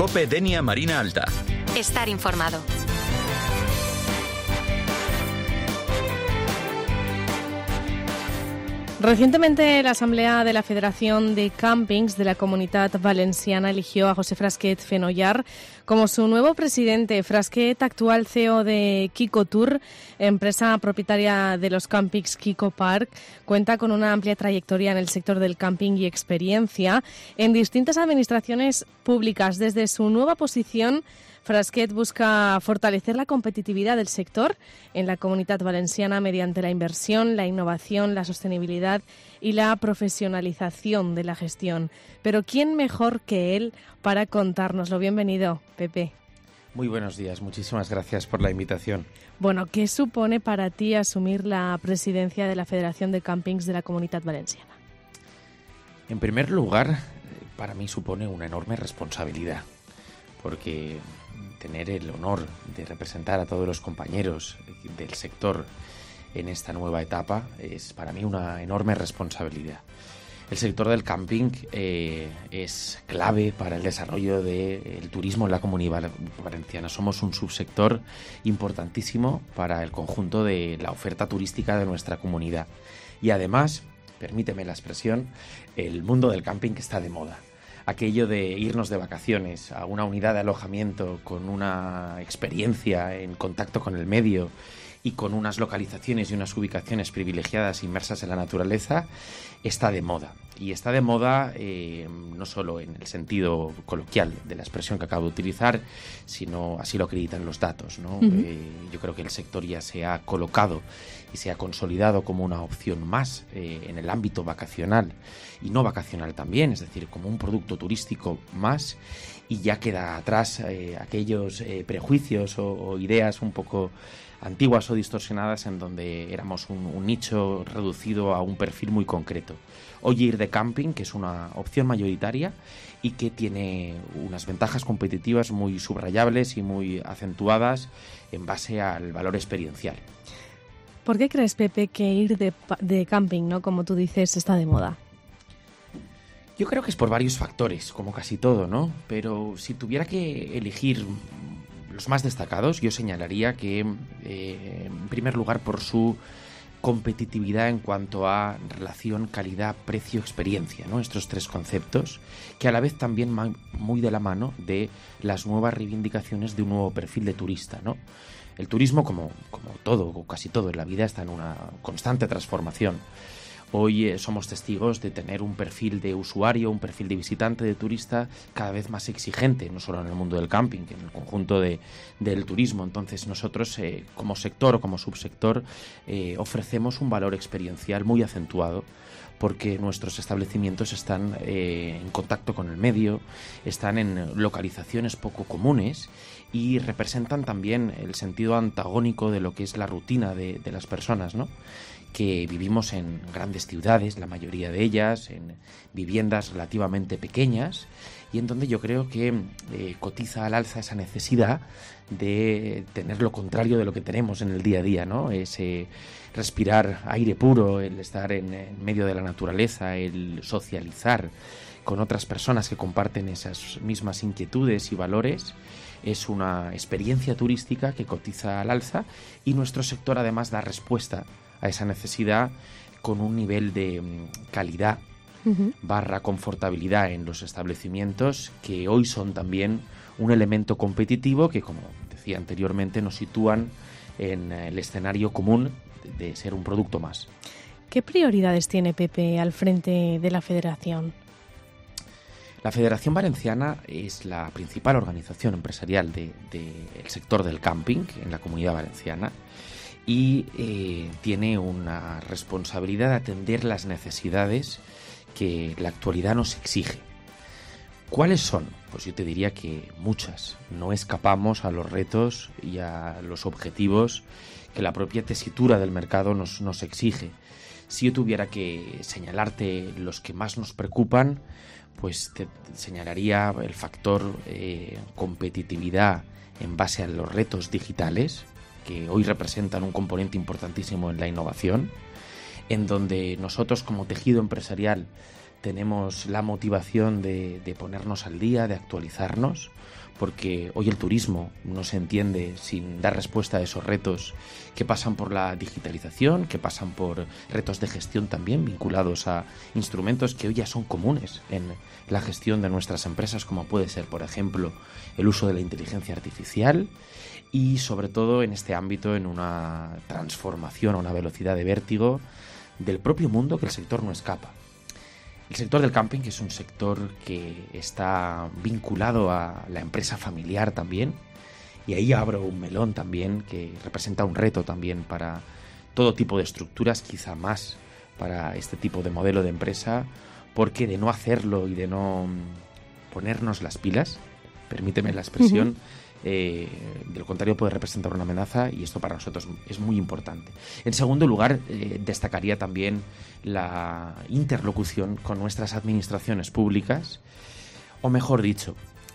COPE Denia Marina Alta. Estar informado. Recientemente la Asamblea de la Federación de Càmpings de la Comunitat Valenciana eligió a José Frasquet Fenollar como su nuevo presidente. Frasquet, actual CEO de Kiko Tour, empresa propietaria de los càmpings Kiko Park, cuenta con una amplia trayectoria en el sector del camping y experiencia en distintas administraciones públicas. Desde su nueva posición, Frasquet busca fortalecer la competitividad del sector en la Comunitat Valenciana mediante la inversión, la innovación, la sostenibilidad y la profesionalización de la gestión. Pero ¿quién mejor que él para contárnoslo? Bienvenido, Pepe. Muy buenos días, muchísimas gracias por la invitación. Bueno, ¿qué supone para ti asumir la presidencia de la Federación de Càmpings de la Comunitat Valenciana? En primer lugar, para mí supone una enorme responsabilidad, porque tener el honor de representar a todos los compañeros del sector en esta nueva etapa es para mí una enorme responsabilidad. El sector del camping es clave para el desarrollo del turismo en la Comunidad Valenciana. Somos un subsector importantísimo para el conjunto de la oferta turística de nuestra comunidad. Y además, permíteme la expresión, el mundo del camping está de moda. Aquello de irnos de vacaciones a una unidad de alojamiento con una experiencia en contacto con el medio y con unas localizaciones y unas ubicaciones privilegiadas inmersas en la naturaleza está de moda. Y está de moda no solo en el sentido coloquial de la expresión que acabo de utilizar, sino así lo acreditan los datos, ¿no? Yo creo que el sector ya se ha colocado y se ha consolidado como una opción más en el ámbito vacacional y no vacacional también, es decir, como un producto turístico más, y ya queda atrás aquellos prejuicios o ideas un poco antiguas o distorsionadas en donde éramos un nicho reducido a un perfil muy concreto. Hoy ir de camping, que es una opción mayoritaria y que tiene unas ventajas competitivas muy subrayables y muy acentuadas en base al valor experiencial. ¿Por qué crees, Pepe, que ir de camping, ¿no?, como tú dices, está de moda? Yo creo que es por varios factores, como casi todo, ¿no? Pero si tuviera que elegir los más destacados, yo señalaría que, en primer lugar, por su competitividad en cuanto a relación calidad-precio-experiencia, ¿no? Estos tres conceptos, que a la vez también muy de la mano de las nuevas reivindicaciones de un nuevo perfil de turista, ¿no? El turismo, como todo, o casi todo en la vida, está en una constante transformación. Hoy somos testigos de tener un perfil de usuario, un perfil de visitante, de turista cada vez más exigente, no solo en el mundo del camping, que en el conjunto del turismo. Entonces nosotros como sector o como subsector ofrecemos un valor experiencial muy acentuado, porque nuestros establecimientos están en contacto con el medio, están en localizaciones poco comunes y representan también el sentido antagónico de lo que es la rutina de las personas, ¿no?, que vivimos en grandes ciudades, la mayoría de ellas, en viviendas relativamente pequeñas, y en donde yo creo que cotiza al alza esa necesidad de tener lo contrario de lo que tenemos en el día a día, ¿no? Ese respirar aire puro, el estar en medio de la naturaleza, el socializar con otras personas que comparten esas mismas inquietudes y valores, es una experiencia turística que cotiza al alza, y nuestro sector además da respuesta a esa necesidad con un nivel de calidad / confortabilidad en los establecimientos que hoy son también un elemento competitivo que, como decía anteriormente, nos sitúan en el escenario común de ser un producto más. ¿Qué prioridades tiene Pepe al frente de la Federación? La Federación Valenciana es la principal organización empresarial del sector del camping en la Comunidad Valenciana, y tiene una responsabilidad de atender las necesidades que la actualidad nos exige. ¿Cuáles son? Pues yo te diría que muchas. No escapamos a los retos y a los objetivos que la propia tesitura del mercado nos exige. Si yo tuviera que señalarte los que más nos preocupan, pues te señalaría el factor competitividad en base a los retos digitales, que hoy representan un componente importantísimo en la innovación, en donde nosotros como tejido empresarial tenemos la motivación de ponernos al día, de actualizarnos, porque hoy el turismo no se entiende sin dar respuesta a esos retos que pasan por la digitalización, que pasan por retos de gestión también vinculados a instrumentos que hoy ya son comunes en la gestión de nuestras empresas, como puede ser, por ejemplo, el uso de la inteligencia artificial y, sobre todo, en este ámbito, en una transformación a una velocidad de vértigo del propio mundo que el sector no escapa. El sector del camping, que es un sector que está vinculado a la empresa familiar también, y ahí abro un melón también que representa un reto también para todo tipo de estructuras, quizá más para este tipo de modelo de empresa, porque de no hacerlo y de no ponernos las pilas, permíteme la expresión, de lo contrario puede representar una amenaza, y esto para nosotros es muy importante. En segundo lugar, destacaría también la interlocución con nuestras administraciones públicas, o mejor dicho,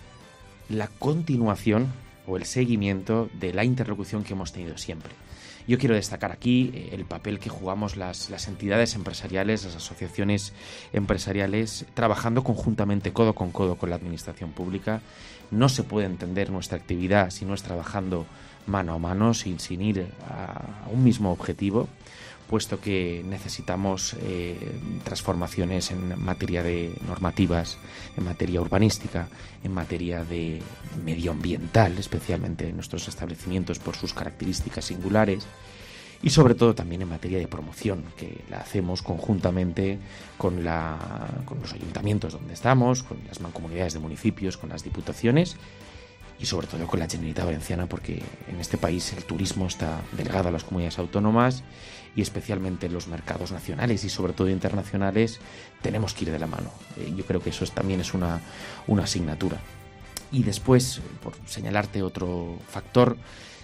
la continuación o el seguimiento de la interlocución que hemos tenido siempre. Yo quiero destacar aquí el papel que jugamos las entidades empresariales, las asociaciones empresariales, trabajando conjuntamente, codo con la administración pública. No se puede entender nuestra actividad si no es trabajando mano a mano, sin ir a un mismo objetivo, puesto que necesitamos transformaciones en materia de normativas, en materia urbanística, en materia de medioambiental, especialmente en nuestros establecimientos por sus características singulares, y sobre todo también en materia de promoción, que la hacemos conjuntamente con los ayuntamientos donde estamos, con las mancomunidades de municipios, con las diputaciones y sobre todo con la Generalitat Valenciana, porque en este país el turismo está delegado a las comunidades autónomas y especialmente en los mercados nacionales y sobre todo internacionales tenemos que ir de la mano. Yo creo que eso también es una asignatura. Y después, por señalarte otro factor,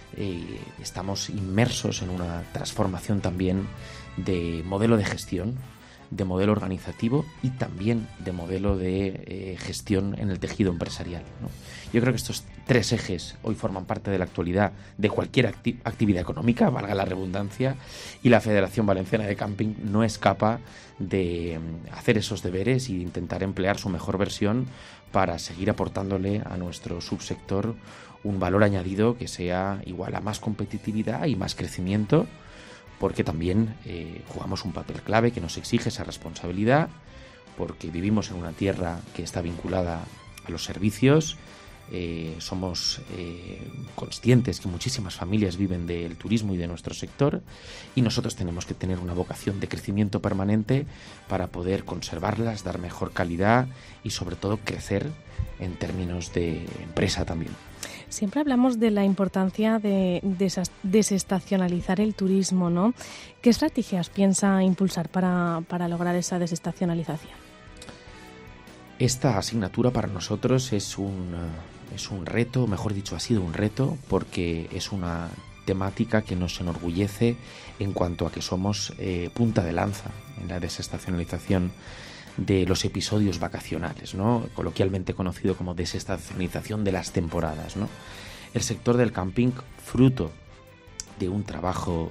estamos inmersos en una transformación también de modelo de gestión, de modelo organizativo y también de modelo de gestión en el tejido empresarial, ¿no? Yo creo que estos tres ejes hoy forman parte de la actualidad de cualquier actividad económica, valga la redundancia, y la Federación Valenciana de Camping no escapa de hacer esos deberes y de intentar emplear su mejor versión para seguir aportándole a nuestro subsector un valor añadido que sea igual a más competitividad y más crecimiento, porque también jugamos un papel clave que nos exige esa responsabilidad, porque vivimos en una tierra que está vinculada a los servicios, somos conscientes que muchísimas familias viven del turismo y de nuestro sector, y nosotros tenemos que tener una vocación de crecimiento permanente para poder conservarlas, dar mejor calidad y sobre todo crecer en términos de empresa también. Siempre hablamos de la importancia de desestacionalizar el turismo, ¿no? ¿Qué estrategias piensa impulsar para lograr esa desestacionalización? Esta asignatura para nosotros es un reto, mejor dicho, ha sido un reto, porque es una temática que nos enorgullece en cuanto a que somos punta de lanza en la desestacionalización de los episodios vacacionales, ¿no? Coloquialmente conocido como desestacionalización de las temporadas, ¿no? El sector del camping, fruto de un trabajo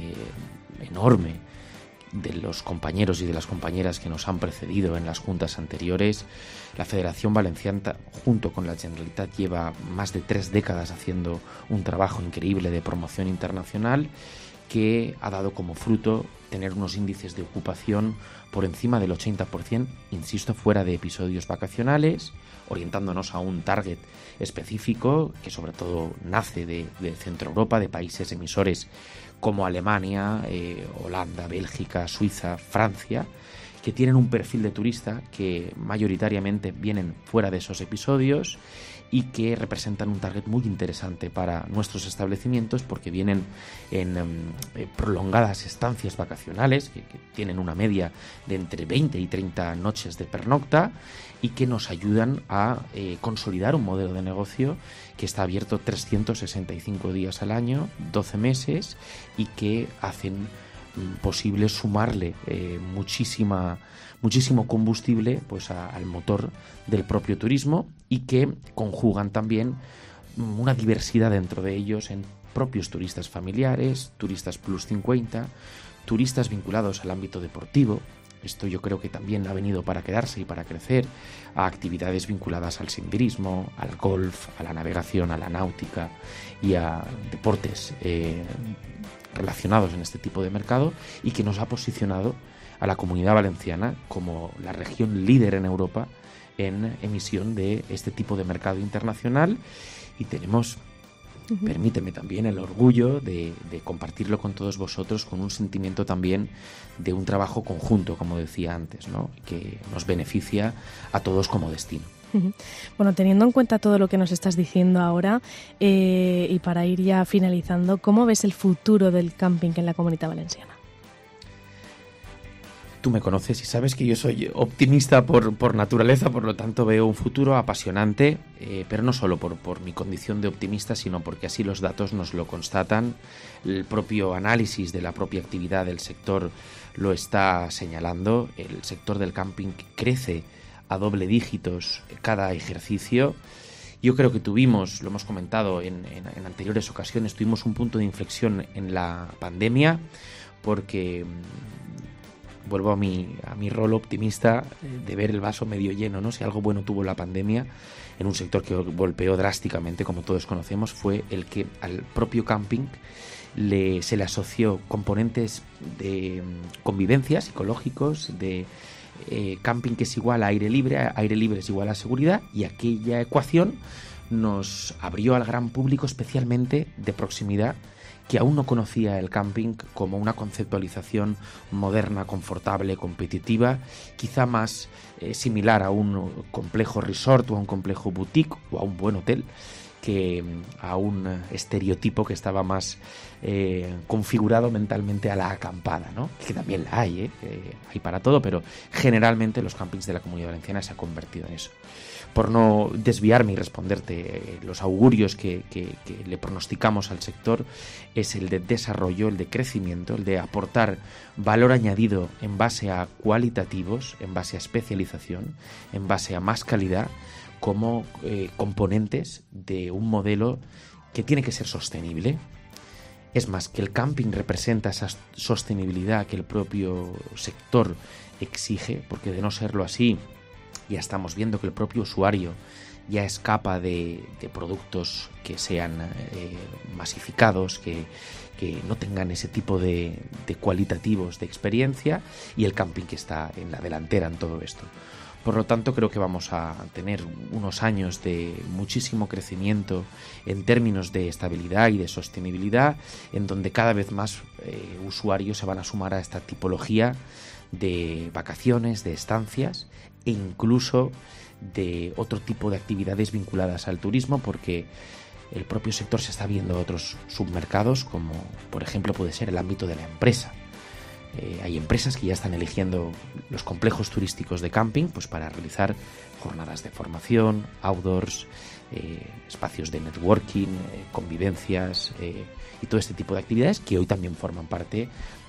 enorme de los compañeros y de las compañeras que nos han precedido en las juntas anteriores, la Federación Valenciana, junto con la Generalitat, lleva más de 3 décadas haciendo un trabajo increíble de promoción internacional que ha dado como fruto tener unos índices de ocupación por encima del 80%, insisto, fuera de episodios vacacionales, orientándonos a un target específico que sobre todo nace de Centro Europa, de países emisores como Alemania, Holanda, Bélgica, Suiza, Francia, que tienen un perfil de turista que mayoritariamente vienen fuera de esos episodios y que representan un target muy interesante para nuestros establecimientos, porque vienen en prolongadas estancias vacacionales que tienen una media de entre 20 y 30 noches de pernocta y que nos ayudan a consolidar un modelo de negocio que está abierto 365 días al año, 12 meses, y que hacen posible sumarle muchísimo combustible pues al motor del propio turismo, y que conjugan también una diversidad dentro de ellos en propios turistas familiares, turistas plus 50, turistas vinculados al ámbito deportivo, esto yo creo que también ha venido para quedarse y para crecer, a actividades vinculadas al senderismo, al golf, a la navegación, a la náutica y a deportes relacionados en este tipo de mercado, y que nos ha posicionado a la Comunidad Valenciana como la región líder en Europa en emisión de este tipo de mercado internacional, y tenemos, permíteme también, el orgullo de compartirlo con todos vosotros, con un sentimiento también de un trabajo conjunto, como decía antes, ¿no?, que nos beneficia a todos como destino. Bueno, teniendo en cuenta todo lo que nos estás diciendo ahora, y para ir ya finalizando, ¿cómo ves el futuro del camping en la Comunidad Valenciana? Tú me conoces y sabes que yo soy optimista por naturaleza, por lo tanto veo un futuro apasionante, pero no solo por mi condición de optimista, sino porque así los datos nos lo constatan. El propio análisis de la propia actividad del sector lo está señalando. El sector del camping crece a doble dígitos cada ejercicio. Yo creo que tuvimos, lo hemos comentado en anteriores ocasiones, tuvimos un punto de inflexión en la pandemia, porque vuelvo a mi rol optimista de ver el vaso medio lleno, ¿no? Si algo bueno tuvo la pandemia en un sector que golpeó drásticamente, como todos conocemos, fue el que al propio camping se le asoció componentes de convivencia, psicológicos, de camping que es igual a aire libre es igual a seguridad, y aquella ecuación nos abrió al gran público, especialmente de proximidad, que aún no conocía el camping como una conceptualización moderna, confortable, competitiva, quizá más similar a un complejo resort o a un complejo boutique o a un buen hotel, que a un estereotipo que estaba más configurado mentalmente a la acampada, ¿no? Que también la hay, hay para todo, pero generalmente los campings de la Comunidad Valenciana se han convertido en eso. Por no desviarme y responderte, los augurios que le pronosticamos al sector es el de desarrollo, el de crecimiento, el de aportar valor añadido en base a cualitativos, en base a especialización, en base a más calidad, como componentes de un modelo que tiene que ser sostenible. Es más, que el camping representa esa sostenibilidad que el propio sector exige, porque de no serlo así, ya estamos viendo que el propio usuario ya escapa de productos que sean masificados, que no tengan ese tipo de cualitativos de experiencia, y el camping que está en la delantera en todo esto. Por lo tanto, creo que vamos a tener unos años de muchísimo crecimiento en términos de estabilidad y de sostenibilidad, en donde cada vez más usuarios se van a sumar a esta tipología de vacaciones, de estancias, e incluso de otro tipo de actividades vinculadas al turismo, porque el propio sector se está viendo otros submercados, como por ejemplo puede ser el ámbito de la empresa. Hay empresas que ya están eligiendo los complejos turísticos de camping pues para realizar jornadas de formación, outdoors, espacios de networking, convivencias y todo este tipo de actividades que hoy también forman parte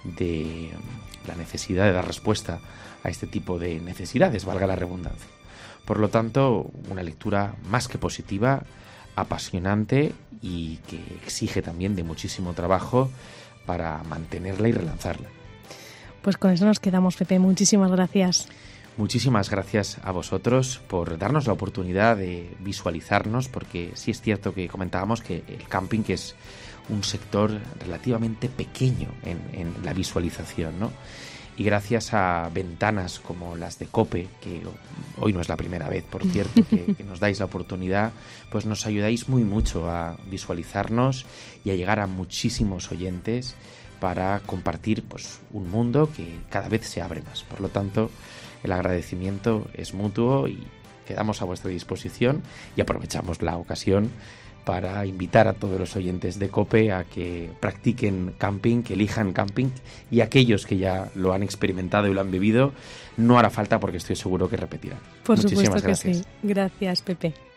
de la necesidad de dar respuesta a este tipo de necesidades, valga la redundancia. Por lo tanto, una lectura más que positiva, apasionante, y que exige también de muchísimo trabajo para mantenerla y relanzarla. Pues con eso nos quedamos, Pepe. Muchísimas gracias. Muchísimas gracias a vosotros por darnos la oportunidad de visualizarnos, porque sí es cierto que comentábamos que el camping es un sector relativamente pequeño en la visualización, ¿no? Y gracias a ventanas como las de COPE, que hoy no es la primera vez, por cierto, que nos dais la oportunidad, pues nos ayudáis muy mucho a visualizarnos y a llegar a muchísimos oyentes para compartir pues un mundo que cada vez se abre más. Por lo tanto, el agradecimiento es mutuo y quedamos a vuestra disposición, y aprovechamos la ocasión para invitar a todos los oyentes de COPE a que practiquen camping, que elijan camping, y aquellos que ya lo han experimentado y lo han vivido, no hará falta, porque estoy seguro que repetirán. Por supuesto que sí. Gracias, Pepe.